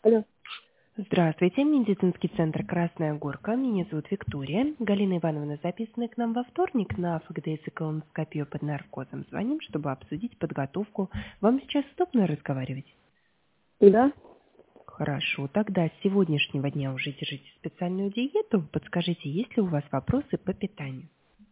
Алло. Здравствуйте, медицинский центр «Красная Горка». Меня зовут Виктория. Галина Ивановна записана к нам во вторник на ФГДС и колоноскопию под наркозом. Звоним, чтобы обсудить подготовку. Вам сейчас удобно разговаривать? Да? Хорошо, тогда с сегодняшнего дня уже держите специальную диету. Подскажите, есть ли у вас вопросы по питанию?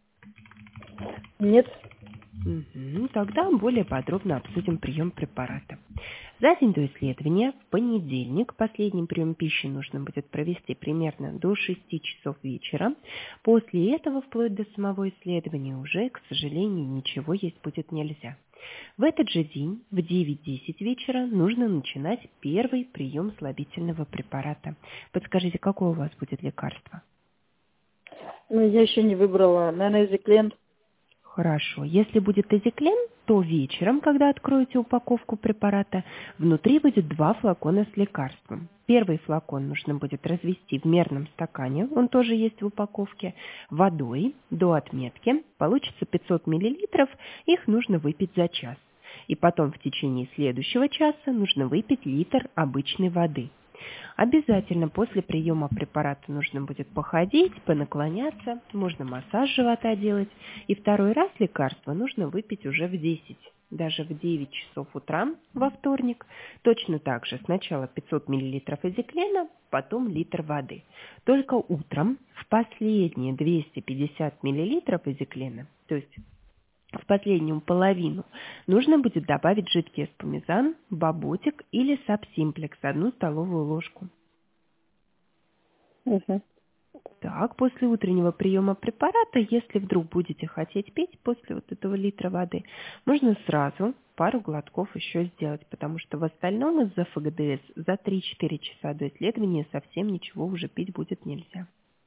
Нет. Тогда более подробно обсудим прием препарата. За день до исследования, в понедельник, последний прием пищи нужно будет провести примерно до 6 часов вечера. После этого, вплоть до самого исследования, уже, к сожалению, ничего есть будет нельзя. В этот же день, в 9-10 вечера, нужно начинать первый прием слабительного препарата. Подскажите, какое у вас будет лекарство? Ну, я еще не выбрала. Наверное, Эзиклен. Хорошо. Если будет Эзиклен, то вечером, когда откроете упаковку препарата, внутри будет 2 флакона с лекарством. Первый флакон нужно будет развести в мерном стакане, он тоже есть в упаковке, водой до отметки. Получится 500 мл, их нужно выпить за час. И потом в течение следующего часа нужно выпить литр обычной воды. Обязательно после приема препарата нужно будет походить, понаклоняться, можно массаж живота делать. И второй раз лекарство нужно выпить уже в 10, даже в 9 часов утра во вторник. Точно так же сначала 500 мл эзиклена, потом литр воды. Только утром в последние 250 мл эзиклена, то есть в последнюю половину, нужно будет добавить жидкий эспумизан, баботик или сабсимплекс, 1 столовую ложку. Угу. Так, после утреннего приема препарата, если вдруг будете хотеть пить после вот этого литра воды, можно сразу пару глотков еще сделать, потому что в остальном из-за ФГДС за 3-4 часа до исследования совсем ничего уже пить будет нельзя.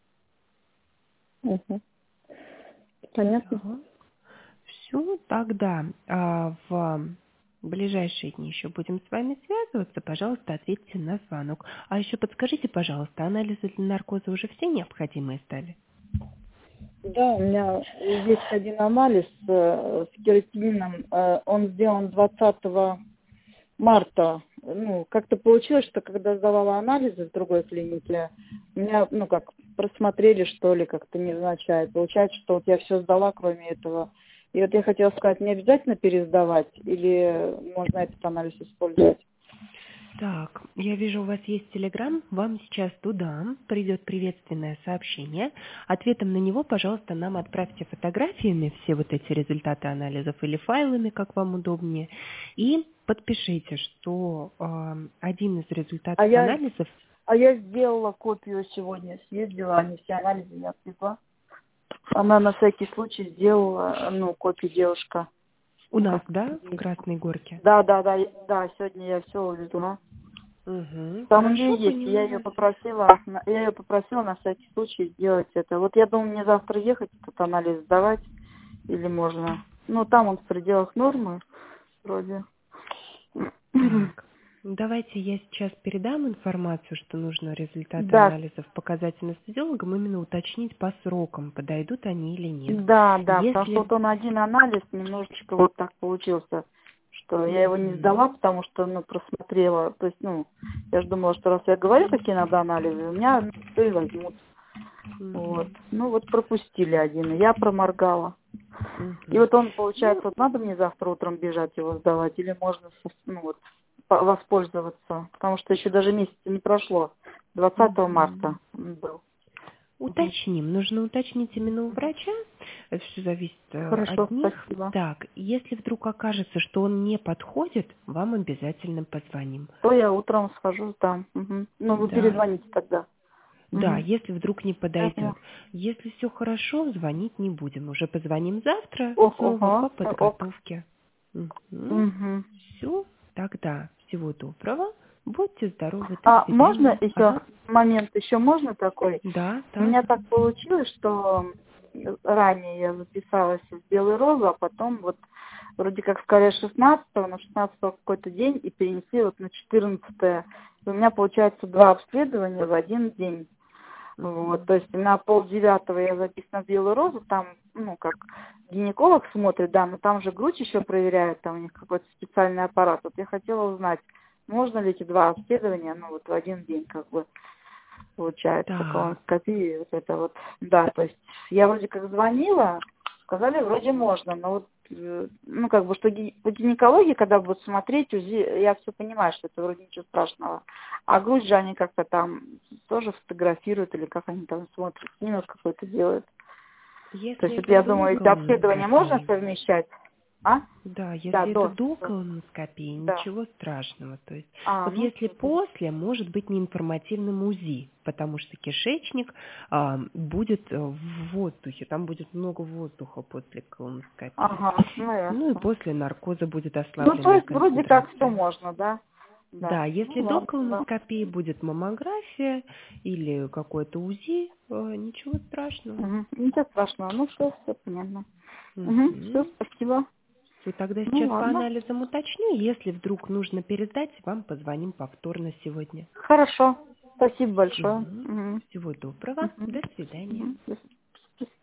Угу. Понятно. Все, тогда в ближайшие дни еще будем с вами связываться. Пожалуйста, ответьте на звонок. А еще подскажите, пожалуйста, анализы для наркоза уже все необходимые стали? Да, у меня есть один анализ с кератинином. Он сделан 20 марта. Ну, как-то получилось, что когда сдавала анализы в другой клинике, меня, ну, как просмотрели, что ли, как-то невзначай. Получается, что вот я все сдала, кроме этого. И вот я хотела сказать, не обязательно пересдавать или можно этот анализ использовать? Так, я вижу, у вас есть Телеграм. Вам сейчас туда придет приветственное сообщение. Ответом на него, пожалуйста, нам отправьте фотографиями все вот эти результаты анализов или файлами, как вам удобнее. И подпишите, что один из результатов анализов... А я сделала копию сегодня, съездила, они все анализы я отвезла. Она на всякий случай сделала, ну, копию девушка. У нас, да, в Красной Горке? Да, сегодня я все увезла. Угу. Там Хорошо, у нее есть, понимаю. я ее попросила на всякий случай сделать это. Вот я думаю, мне завтра ехать этот анализ сдавать, или можно. Ну, там он в пределах нормы, вроде. Так, давайте я сейчас передам информацию, что нужно результаты Да, анализов показать анестезиологам, именно уточнить по срокам, подойдут они или нет. да, потому что Если... вот он один анализ немножечко вот так получился, что я его не сдала, потому что, ну, просмотрела. То есть, ну, я же думала, что раз я говорю, какие надо анализы, у меня то и возьмут. Вот. Ну, вот пропустили один, и я проморгала. И вот он, получается, вот надо мне завтра утром бежать его сдавать, или можно, ну, вот, воспользоваться, потому что еще даже месяца не прошло. 20 марта он был. Уточним. Нужно уточнить именно у врача. Это все зависит Хорошо, от них. спасибо. Так, если вдруг окажется, что он не подходит, вам обязательно позвоним. То я утром схожу там. Угу. Ну, вы Да. перезвоните тогда. Да, Угу. если вдруг не подойдет. Если все хорошо, звонить не будем. Уже позвоним завтра снова по подготовке. Угу. Все, тогда всего доброго. Будьте здоровы. До А свидания. можно еще момент, еще можно такой? Да. У меня так получилось, что ранее я записалась в Белую Розу, а потом вот вроде как сказали 16-го, на 16-го какой-то день и перенесли вот на 14-е. И у меня получается 2 обследования в один день. Вот, то есть на 8:30 я записана в Белую Розу, там, ну, как гинеколог смотрит, да, но там же грудь еще проверяют, там у них какой-то специальный аппарат. Вот я хотела узнать, можно ли эти два обследования, ну, вот в один день, как бы, получается, Так, колоноскопия, вот это вот, да, то есть я вроде как звонила, сказали, вроде можно, но вот, ну, как бы, что по гинекологии, когда будут смотреть УЗИ, я все понимаю, что это вроде ничего страшного, а грудь же они как-то там тоже фотографируют, или как они там смотрят, снимок какой-то делают. То есть, если вот это я до думаю, эти обследования можно колоноскопии, совмещать? А? да, Да, если это до. до колоноскопии, Да. ничего страшного. То есть, А, вот ну, если после, может быть неинформативным УЗИ, потому что кишечник будет в воздухе, там будет много воздуха после колоноскопии. ага, ну Ну и ясно. после наркоза будет Ну, то ослабленная есть, вроде как все концентрация. можно, да? Да, Да. если Ну, до ладно, да. колоноскопии будет маммография или какое-то УЗИ, ничего страшного. Угу. Ничего страшного. Ну, все понятно. Угу, все, Мгм. спасибо. Все, тогда Ну, сейчас по ладно. анализам уточню. Если вдруг нужно пересдать, вам позвоним повторно сегодня. Хорошо. Спасибо большое. Мгм. Угу. Всего доброго. Угу. До свидания. Угу. До свидания.